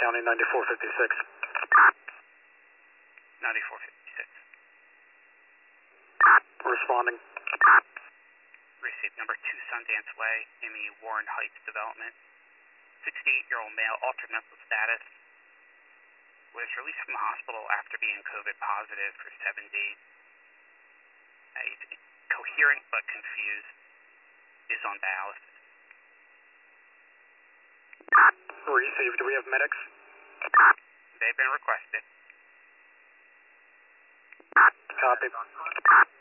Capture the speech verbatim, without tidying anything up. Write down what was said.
County ninety-four fifty-six. ninety-four fifty-six. Responding. Received number two Sundance Way, in the Warren Heights development. sixty-eight-year-old male, altered mental status. Was released from the hospital after being COVID positive for seven days. Uh, he's coherent but confused. Is on dialysis. Received. Do we have medics? They've been requested. Copy.